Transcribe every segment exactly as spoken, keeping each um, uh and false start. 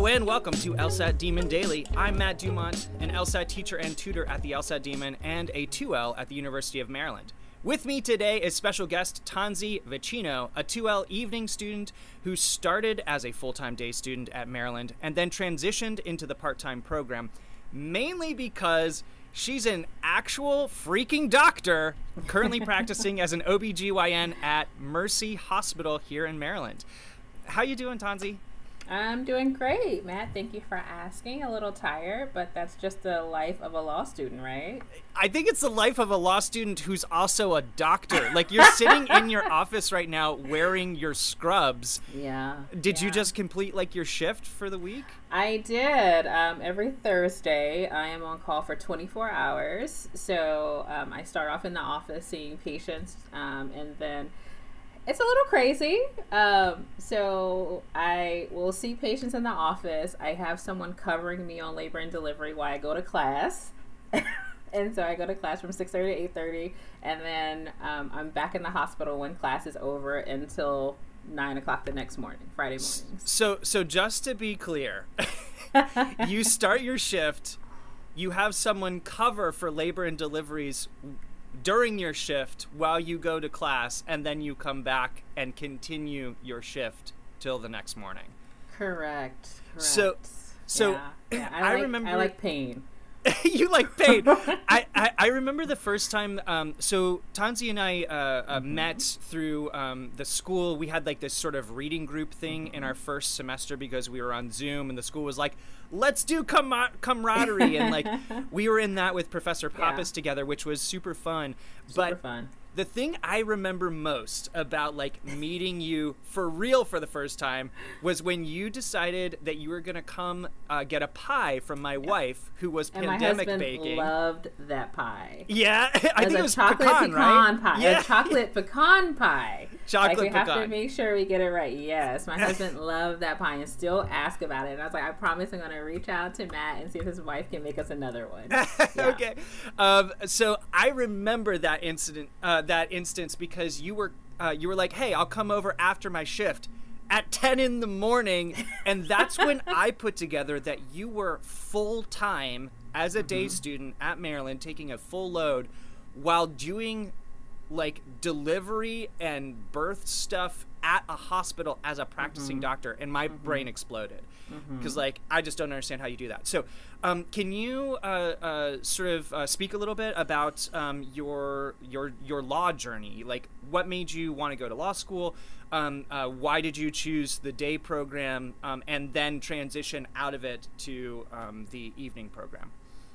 Hello and welcome to LSAT Demon Daily. I'm Matt Dumont, an LSAT teacher and tutor at the LSAT Demon and a two L at the University of Maryland. With me today is special guest Tanzi Vicino, a two L evening student who started as a full-time day student at Maryland and then transitioned into the part-time program, mainly because she's an actual freaking doctor currently practicing as an O B G Y N at Mercy Hospital here in Maryland. How you doing, Tanzi? I'm doing great, Matt. Thank you for asking. A little tired, but that's just the life of a law student, right? I think it's the life of a law student who's also a doctor. Like, you're sitting in your office right now wearing your scrubs. Yeah. Did yeah. you just complete, like, your shift for the week? I did. Um, every Thursday, I am on call for twenty-four hours. So um, I start off in the office seeing patients, um, and then it's a little crazy. Um, so I will see patients in the office. I have someone covering me on labor and delivery while I go to class. And so I go to class from six thirty to eight thirty. And then um, I'm back in the hospital when class is over until nine o'clock the next morning, Friday mornings. So, so just to be clear, you start your shift, you have someone cover for labor and deliveries during your shift while you go to class, and then you come back and continue your shift till the next morning. Correct. Correct. So, so yeah. Yeah. I, I like, remember I like pain. You like pain. I, I, I remember the first time, um, so Tanzi and I uh, uh, Mm-hmm. met through um, the school. We had like this sort of reading group thing in our first semester because we were on Zoom, and the school was like, let's do com- camaraderie. And like, we were in that with Professor Pappas Yeah. together, which was super fun. Super but fun. The thing I remember most about like meeting you for real for the first time was when you decided that you were going to come uh, get a pie from my wife, who was And pandemic my husband baking. loved that pie. Yeah, I As think a it was chocolate pecan, pecan right? pie. Yeah. A chocolate pecan pie. Chocolate like we have pecan. to make sure we get it right. Yes, my husband loved that pie and still ask about it. And I was like, I promise I'm going to reach out to Matt and see if his wife can make us another one. Yeah. Okay, um, so I remember that incident, uh, that instance, because you were uh, you were like, hey, I'll come over after my shift at ten in the morning, and that's when I put together that you were full time as a day Mm-hmm. student at Maryland, taking a full load while doing like delivery and birth stuff at a hospital as a practicing Mm-hmm. doctor, and my Mm-hmm. brain exploded because Mm-hmm. like I just don't understand how you do that. So um, can you uh, uh, sort of uh, speak a little bit about um, your your your law journey? Like, what made you want to go to law school? Um, uh, why did you choose the day program, um, and then transition out of it to um, the evening program?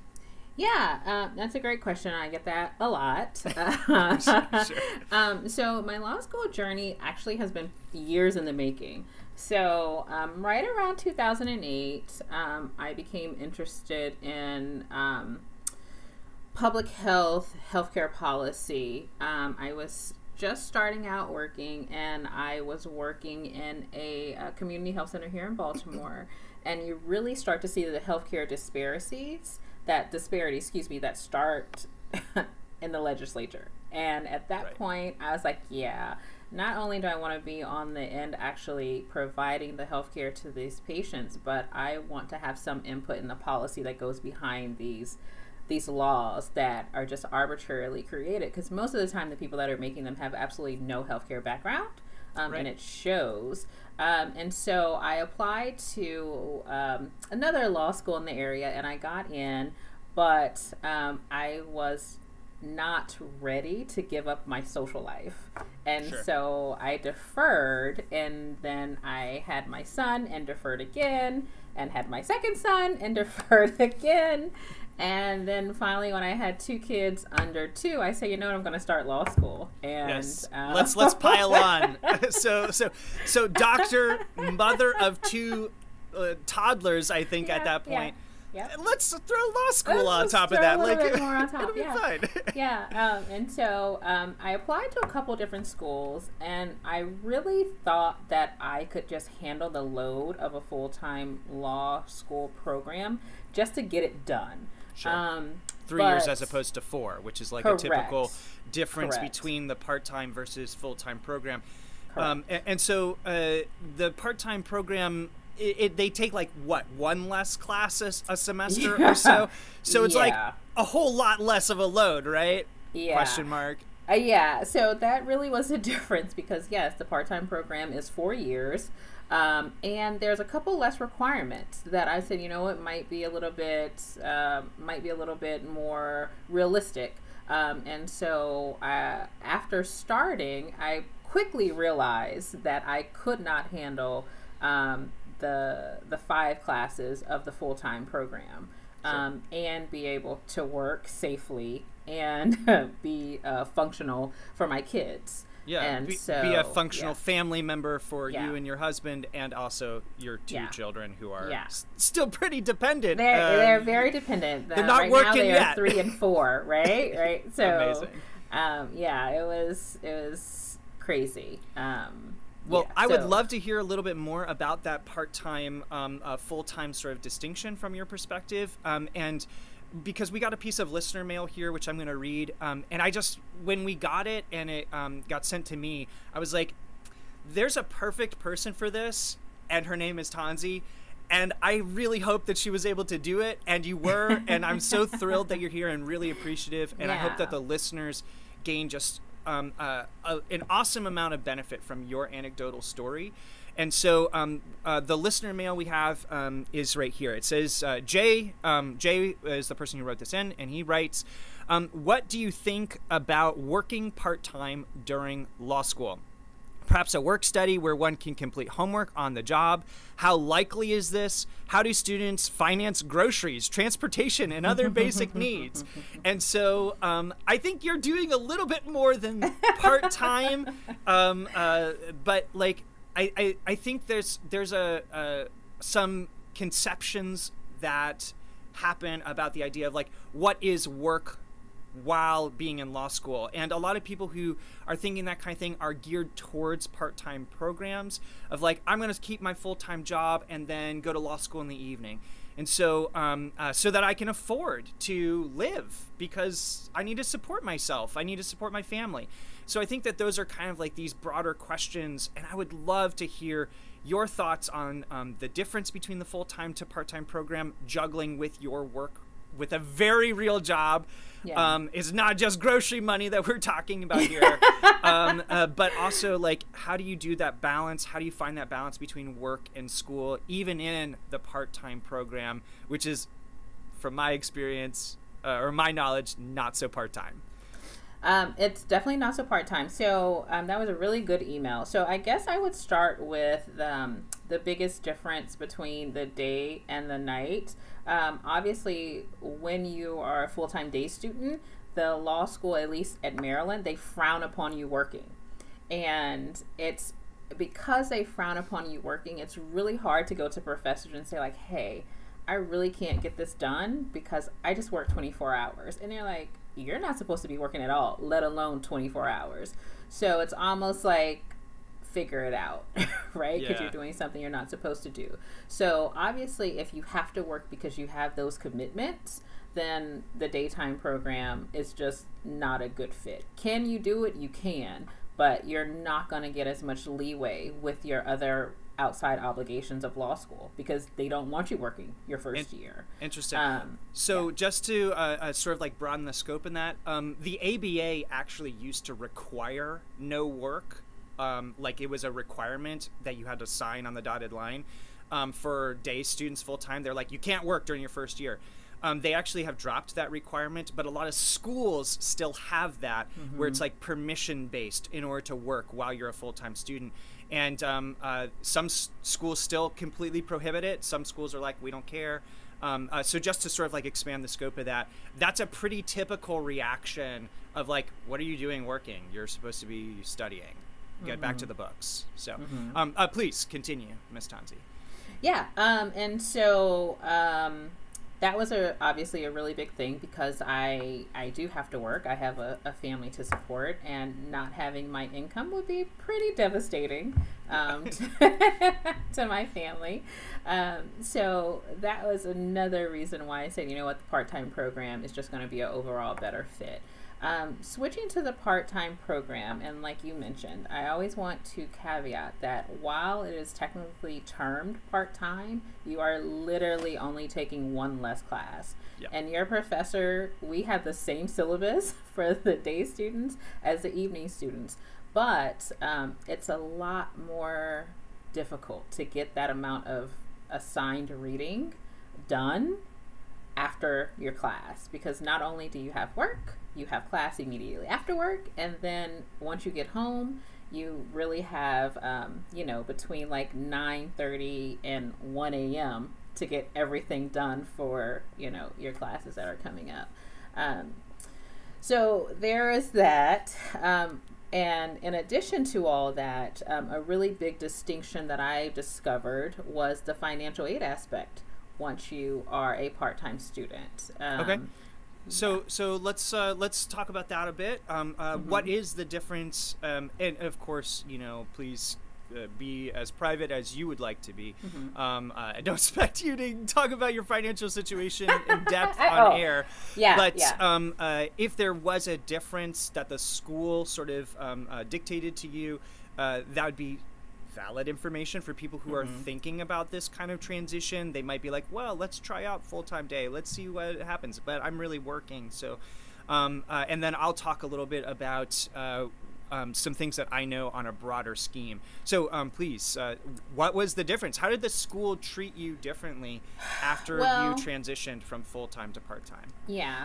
Yeah, uh, that's a great question. I get that a lot. Sure. um, so my law school journey actually has been years in the making. So um, right around two thousand eight, um, I became interested in um, public health, healthcare policy. Um, I was just starting out working, and I was working in a, a community health center here in Baltimore. And you really start to see the healthcare disparities, that disparity, excuse me, that start in the legislature. And at that Right. point, I was like, yeah, not only do I want to be on the end actually providing the healthcare to these patients, but I want to have some input in the policy that goes behind these these laws that are just arbitrarily created. Because most of the time, the people that are making them have absolutely no healthcare background, um, Right. and it shows. Um, and so I applied to um, another law school in the area, and I got in, but um, I was not ready to give up my social life. And Sure. so I deferred, and then I had my son and deferred again, and had my second son and deferred again. And then finally, when I had two kids under two, I said, you know what, I'm going to start law school. And Yes. uh, Let's let's pile on. so so so doctor, mother of two uh, toddlers, I think Yeah, at that point. Yeah. yeah. Let's throw law school Let's on just top of throw that. a little Like bit more on top, it'll be yeah. fine. Yeah, um, and so um, I applied to a couple different schools, and I really thought that I could just handle the load of a full-time law school program just to get it done. Sure. Um, Three years but- as opposed to four, which is like Correct. a typical difference Correct. between the part-time versus full-time program. Correct. Um, and, and so uh, the part-time program, it, it they take like what one less class a, a semester yeah. or so, so it's yeah. like a whole lot less of a load, right? Yeah. Question mark. Uh, yeah, so that really was a difference because yes, the part-time program is four years. Um, and there's a couple less requirements that I said, you know, it might be a little bit, uh, might be a little bit more realistic. Um, and so uh, after starting, I quickly realized that I could not handle um, the the five classes of the full-time program um, sure. and be able to work safely and be uh, functional for my kids. Yeah, and be, so, be a functional yeah. family member for yeah. you and your husband, and also your two yeah. children who are yeah. s- still pretty dependent. They're um, they're very dependent. They're not right working now they yet. are three and four, right? Right. So, amazing. Um, yeah, it was it was crazy. Um, well, yeah, I so. would love to hear a little bit more about that part-time, um, uh, full-time sort of distinction from your perspective, um, and. Because we got a piece of listener mail here, which I'm going to read. Um, and I just, when we got it and it um, got sent to me, I was like, there's a perfect person for this. And her name is Tanzi. And I really hope that she was able to do it. And you were. And I'm so thrilled that you're here and really appreciative. And yeah. I hope that the listeners gain just um, uh, a, an awesome amount of benefit from your anecdotal story. And so um, uh, the listener mail we have um, is right here. It says, uh, Jay, um, Jay is the person who wrote this in, and he writes, um, what do you think about working part-time during law school? Perhaps a work study where one can complete homework on the job. How likely is this? How do students finance groceries, transportation, and other basic needs? And so um, I think you're doing a little bit more than part-time, um, uh, but like, I, I, I think there's there's a uh, some conceptions that happen about the idea of like what is work while being in law school, and a lot of people who are thinking that kind of thing are geared towards part-time programs of like I'm going to keep my full-time job and then go to law school in the evening, and so um, uh, so that I can afford to live because I need to support myself, I need to support my family. So I think that those are kind of like these broader questions, and I would love to hear your thoughts on um, the difference between the full-time to part-time program, juggling with your work with a very real job. Yeah. Um, it's not just grocery money that we're talking about here, um, uh, but also like how do you do that balance? How do you find that balance between work and school, even in the part-time program, which is, from my experience uh, or my knowledge, not so part-time? Um, it's definitely not so part-time. So um, that was a really good email. So I guess I would start with um, the biggest difference between the day and the night. Um, obviously, when you are a full-time day student, the law school, at least at Maryland, they frown upon you working. And it's because they frown upon you working, it's really hard to go to professors and say like, hey, I really can't get this done because I just work twenty-four hours. And they're like, you're not supposed to be working at all, let alone twenty-four hours. So it's almost like figure it out, right? Because yeah. you're doing something you're not supposed to do. So obviously, if you have to work because you have those commitments, then the daytime program is just not a good fit. Can you do it? You can, but you're not going to get as much leeway with your other outside obligations of law school because they don't want you working your first In- year. Interesting. Um, so yeah. just to uh, uh, sort of like broaden the scope in that, um, the A B A actually used to require no work. Um, like it was a requirement that you had to sign on the dotted line um, for day students full time. They're like, you can't work during your first year. Um, they actually have dropped that requirement, but a lot of schools still have that mm-hmm. where it's like permission based in order to work while you're a full-time student. And um, uh, some s- schools still completely prohibit it. Some schools are like, we don't care. Um, uh, so just to sort of like expand the scope of that, that's a pretty typical reaction of like, what are you doing working? You're supposed to be studying. Get mm-hmm. back to the books. So mm-hmm. um, uh, please continue, Miss Tanzi. Yeah. Um, and so um, that was a, obviously a really big thing because I I do have to work. I have a, a family to support, and not having my income would be pretty devastating. um, to, to my family. Um, so that was another reason why I said, you know what, the part-time program is just going to be an overall better fit. Um, switching to the part-time program, and like you mentioned, I always want to caveat that while it is technically termed part-time, you are literally only taking one less class. Yep. And your professor, we have the same syllabus for the day students as the evening students, but um, it's a lot more difficult to get that amount of assigned reading done after your class, because not only do you have work, you have class immediately after work, and then once you get home, you really have, um, you know, between like nine thirty and one a.m. to get everything done for, you know, your classes that are coming up. Um, so there is that. Um, and in addition to all that, um, a really big distinction that I discovered was the financial aid aspect once you are a part-time student. Um, okay. So so let's uh, let's talk about that a bit. Um, uh, mm-hmm. What is the difference? Um, and of course, you know, please uh, be as private as you would like to be. Mm-hmm. Um, uh, I don't expect you to talk about your financial situation in depth on oh. air. Yeah, but yeah. Um, uh, if there was a difference that the school sort of um, uh, dictated to you, uh, that would be valid information for people who mm-hmm. are thinking about this kind of transition. They might be like, well, let's try out full-time day. Let's see what happens. But I'm really working. So, um, uh, and then I'll talk a little bit about uh, um, some things that I know on a broader scheme. So um, please, uh, what was the difference? How did the school treat you differently after well, you transitioned from full-time to part-time? Yeah.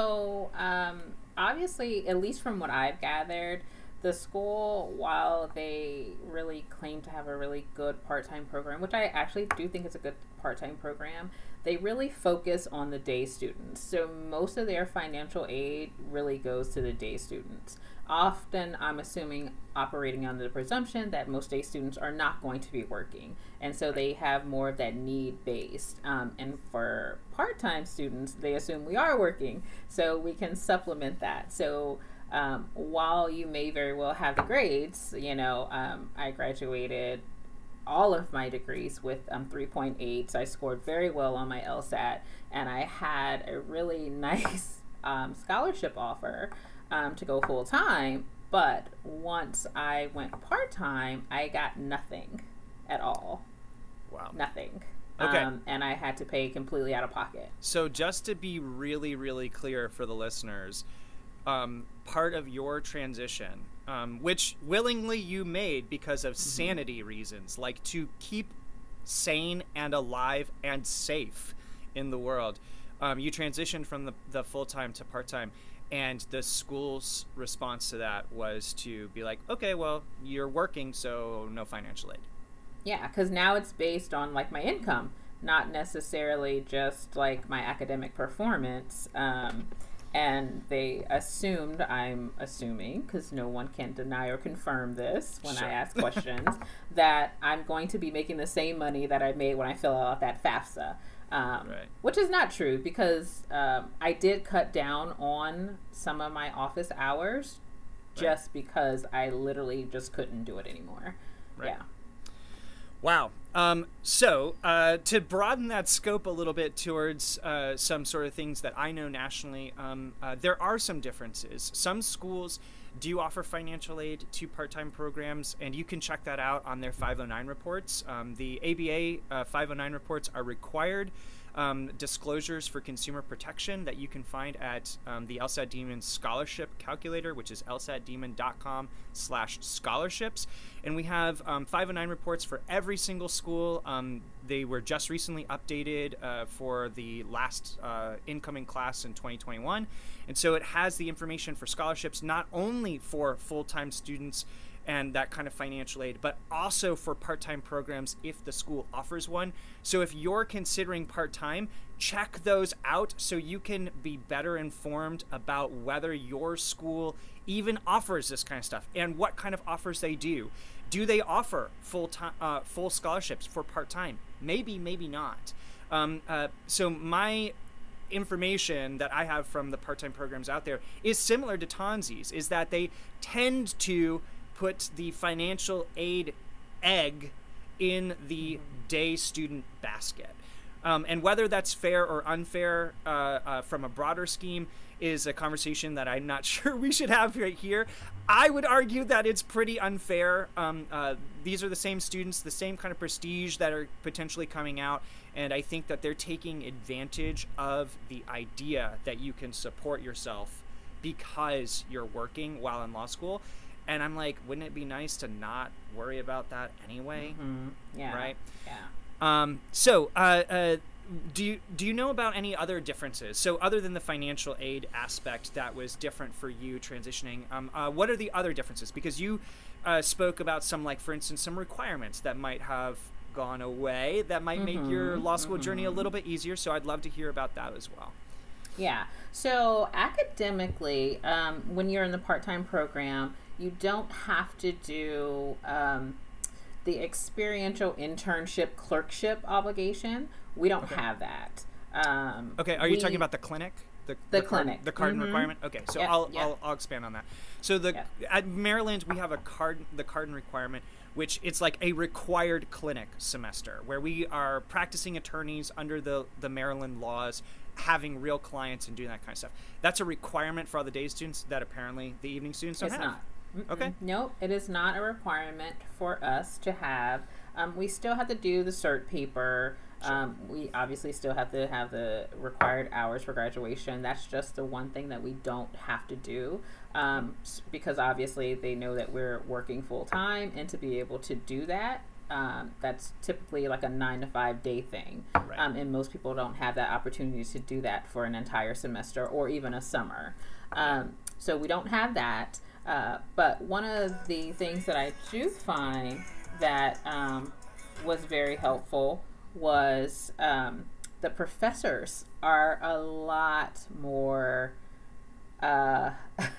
So um, obviously, at least from what I've gathered, the school, while they really claim to have a really good part-time program, which I actually do think is a good part-time program, they really focus on the day students. So most of their financial aid really goes to the day students. Often, I'm assuming, operating under the presumption that most day students are not going to be working. And so they have more of that need-based. Um, and for part-time students, they assume we are working, so we can supplement that. So Um, while you may very well have the grades, you know, um, I graduated all of my degrees with um, three point eight. So I scored very well on my LSAT, and I had a really nice um, scholarship offer um, to go full time. But once I went part time, I got nothing at all. Wow. Nothing. Okay. Um, and I had to pay completely out of pocket. So just to be really, really clear for the listeners, Um, part of your transition, um, which willingly you made because of mm-hmm. sanity reasons, like to keep sane and alive and safe in the world. Um, you transitioned from the, the full-time to part-time, and the school's response to that was to be like, okay, well, you're working, so no financial aid. Yeah, because now it's based on like my income, not necessarily just like my academic performance. Um, And they assumed, I'm assuming, because no one can deny or confirm this when sure. I ask questions, that I'm going to be making the same money that I made when I fill out that FAFSA. Um, right. Which is not true, because um, I did cut down on some of my office hours right. just because I literally just couldn't do it anymore. Right. Yeah. Wow. Um, so uh, to broaden that scope a little bit towards uh, some sort of things that I know nationally, um, uh, there are some differences. Some schools do offer financial aid to part-time programs, and you can check that out on their five oh nine reports. Um, the A B A uh, five oh nine reports are required um, disclosures for consumer protection that you can find at um, the LSAT Demon Scholarship Calculator, which is lsatdemon.com slash scholarships. And we have um, five oh nine reports for every single school. Um, they were just recently updated uh, for the last uh, incoming class in twenty twenty-one. And so it has the information for scholarships, not only for full-time students and that kind of financial aid, but also for part-time programs if the school offers one. So if you're considering part-time, check those out so you can be better informed about whether your school even offers this kind of stuff and what kind of offers they do. Do they offer full time, uh, full scholarships for part-time? Maybe, maybe not. Um, uh, so my information that I have from the part-time programs out there is similar to Tanzi's, is that they tend to put the financial aid egg in the day student basket. Um, and whether that's fair or unfair uh, uh, from a broader scheme is a conversation that I'm not sure we should have right here. I would argue that it's pretty unfair. Um, uh, these are the same students, the same kind of prestige that are potentially coming out, and I think that they're taking advantage of the idea that you can support yourself because you're working while in law school. And I'm like, wouldn't it be nice to not worry about that anyway? Mm-hmm. Yeah. Right? Yeah. Um, so, uh, uh, do you do you know about any other differences? So, other than the financial aid aspect that was different for you transitioning, um, uh, what are the other differences? Because you uh, spoke about some, like, for instance, some requirements that might have gone away that might Mm-hmm. make your law school Mm-hmm. journey a little bit easier. So, I'd love to hear about that as well. Yeah. So academically, um, when you're in the part-time program, you don't have to do um, the experiential internship clerkship obligation. We don't Okay. have that. Um, Okay, are you we- talking about the clinic? The, The card- clinic. the cardon Mhm. requirement? Okay, so Yep, I'll, yep. I'll I'll expand on that. So the Yep. at Maryland we have a card the cardon requirement, which it's like a required clinic semester where we are practicing attorneys under the the Maryland laws, having real clients and doing that kind of stuff. That's a requirement for all the day students that apparently the evening students don't It's have. not. Mm-mm. Okay. Nope, it is not a requirement for us to have. Um, we still have to do the cert paper. Sure. Um, we obviously still have to have the required hours for graduation. That's just the one thing that we don't have to do um, s- because obviously they know that we're working full time, and to be able to do that, um, that's typically like a nine to five day thing. Right. Um, and most people don't have that opportunity to do that for an entire semester or even a summer. Um, so we don't have that. Uh, but one of the things that I do find that um, was very helpful was um, the professors are a lot more uh,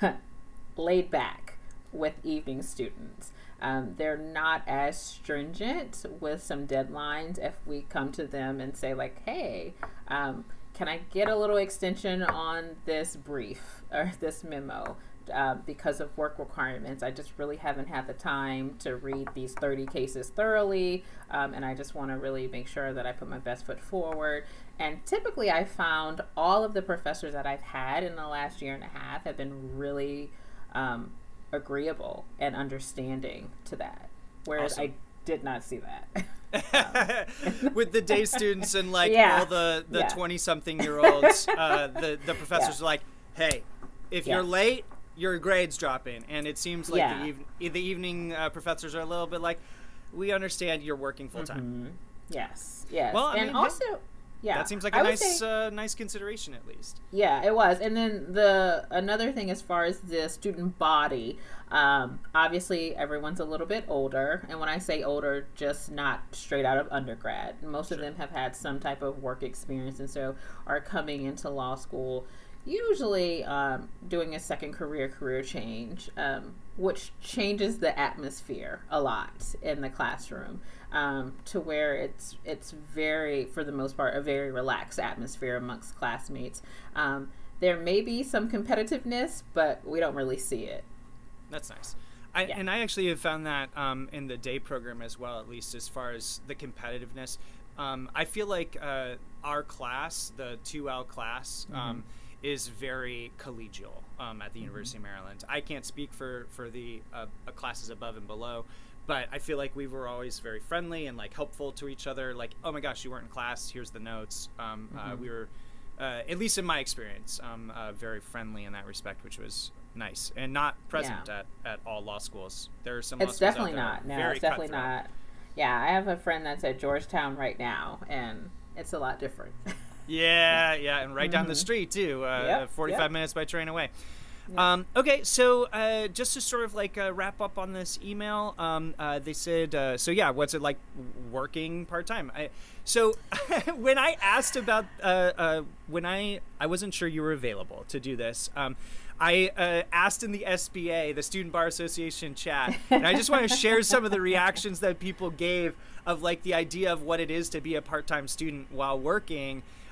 laid back with evening students. Um, they're not as stringent with some deadlines if we come to them and say like, hey, um, can I get a little extension on this brief or this memo? Uh, because of work requirements, I just really haven't had the time to read these thirty cases thoroughly, um, and I just want to really make sure that I put my best foot forward. And typically I found all of the professors that I've had in the last year and a half have been really um, agreeable and understanding to that, whereas Awesome. I did not see that. With the day students and like Yeah. all the the Yeah. twenty something year olds, uh, the the professors Yeah. are like, hey, if Yeah. you're late, your grades drop in. And it seems like Yeah. the, eve- the evening uh, professors are a little bit like, we understand you're working full time. Mhm. Yes, yes. Well, I and mean, also, yeah, That seems like a I would nice say- uh, nice consideration at least. Yeah, it was. And then the another thing as far as the student body, um, obviously everyone's a little bit older. And when I say older, just not straight out of undergrad. Most of them have had some type of work experience and so are coming into law school, usually um, doing a second career, career change, um, which changes the atmosphere a lot in the classroom. Um, to where it's it's very, for the most part, a very relaxed atmosphere amongst classmates. Um, there may be some competitiveness, but we don't really see it. That's nice. I, Yeah. And I actually have found that um, in the day program as well, at least as far as the competitiveness. Um, I feel like uh, our class, the two L class, Mm-hmm. um, is very collegial um, at the University of Maryland. I can't speak for, for the uh, uh, classes above and below, but I feel like we were always very friendly and like helpful to each other. Like, oh my gosh, you weren't in class. Here's the notes. Um, uh, Mhm. we were, uh, at least in my experience, um, uh, very friendly in that respect, which was nice and not present Yeah. at, at all law schools. There are some law It's schools out definitely there not. No, very it's definitely cutthroat. not. Yeah, I have a friend that's at Georgetown right now, and it's a lot different. Yeah, yeah, and right down the Mhm. street too. Uh, Yep, forty-five yep. minutes by train away. Yep. Um, okay, so uh, just to sort of like uh, wrap up on this email, um, uh, they said, uh, so yeah, what's it like working part time? I So when I asked about uh, uh, when I I wasn't sure you were available to do this. Um, I uh, asked in the S B A, the Student Bar Association chat, and I just want to share some of the reactions that people gave of like the idea of what it is to be a part-time student while working.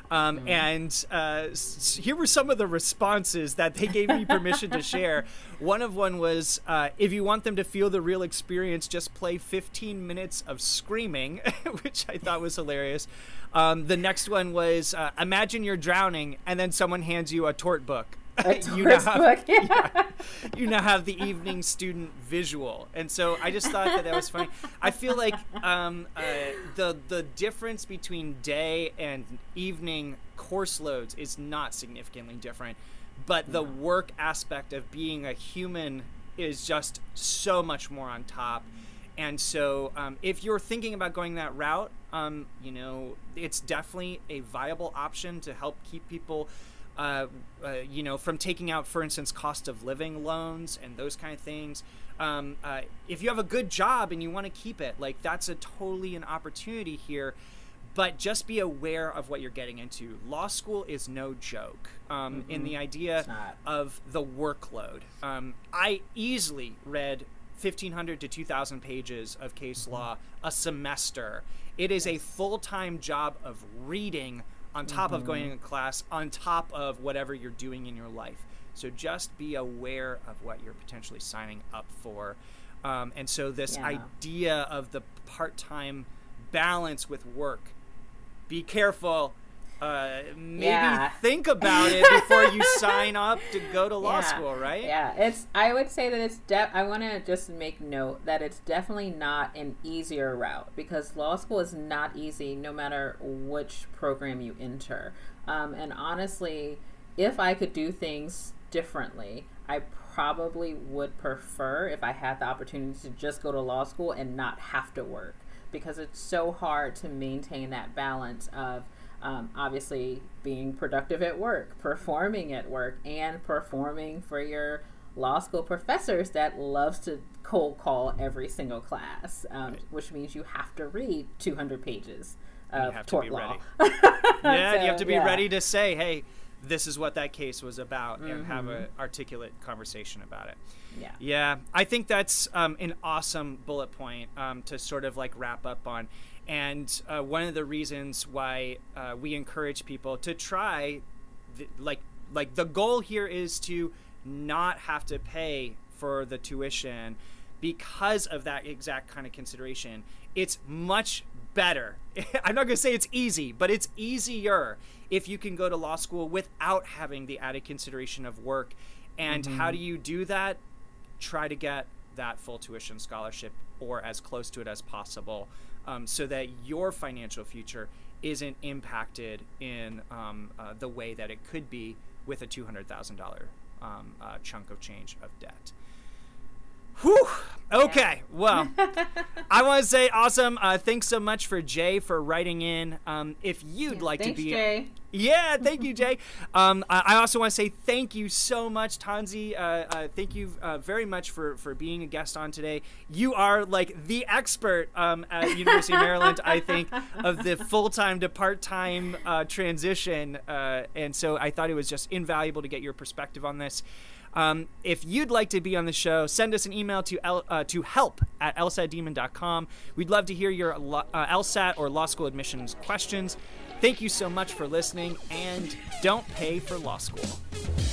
Um, mm-hmm. And uh, s- here were some of the responses that they gave me permission to share. One of one was, uh, if you want them to feel the real experience, just play fifteen minutes of screaming, which I thought was hilarious. Um, the next one was, uh, imagine you're drowning and then someone hands you a tort book. you, now have, book, yeah. Yeah, you now have the evening student visual. And so I just thought that that was funny. I feel like um, uh, the the difference between day and evening course loads is not significantly different, but the work aspect of being a human is just so much more on top. And so um, if you're thinking about going that route, um, you know, it's definitely a viable option to help keep people Uh, uh, you know, from taking out, for instance, cost of living loans and those kind of things. Um, uh, if you have a good job and you want to keep it, like that's a totally an opportunity here. But just be aware of what you're getting into. Law school is no joke um, mm-hmm. in the idea of the workload. Um, I easily read fifteen hundred to two thousand pages of case mm-hmm. law a semester. It is a full-time job of reading on top mm-hmm. of going to class, on top of whatever you're doing in your life. So just be aware of what you're potentially signing up for. Um, and so this yeah. idea of the part-time balance with work, be careful. Uh, maybe yeah. think about it before you sign up to go to law yeah. school, right? Yeah, it's. I would say that it's. De- I want to just make note that it's definitely not an easier route, because law school is not easy, no matter which program you enter. Um, and honestly, if I could do things differently, I probably would prefer, if I had the opportunity, to just go to law school and not have to work, because it's so hard to maintain that balance of. Um, obviously being productive at work, performing at work, and performing for your law school professors that loves to cold call every single class, um, right. which means you have to read two hundred pages of tort law. yeah, so, you have to be yeah. ready to say, hey, this is what that case was about, mm-hmm. and have an articulate conversation about it. Yeah. Yeah, I think that's um, an awesome bullet point um, to sort of like wrap up on. And uh, one of the reasons why uh, we encourage people to try, the, like, like the goal here is to not have to pay for the tuition because of that exact kind of consideration. It's much better. I'm not going to say it's easy, but it's easier if you can go to law school without having the added consideration of work. And mm-hmm. how do you do that? Try to get that full tuition scholarship or as close to it as possible. Um, so that your financial future isn't impacted in um, uh, the way that it could be with a two hundred thousand dollars um, uh, chunk of change of debt. Whew. Okay. Yeah. Well, I want to say awesome. Uh, thanks so much for Jay for writing in. Um, if you'd yeah, like thanks, to be, Jay. Yeah, thank you, Jay. Um, I, I also want to say thank you so much, Tanzi. Uh, uh, thank you uh, very much for, for being a guest on today. You are like the expert um, at University of Maryland, I think, of the full-time to part-time uh, transition. Uh, and so I thought it was just invaluable to get your perspective on this. Um, if you'd like to be on the show, send us an email to L, uh, to help at L S A T demon dot com. We'd love to hear your uh, LSAT or law school admissions questions. Thank you so much for listening, and don't pay for law school.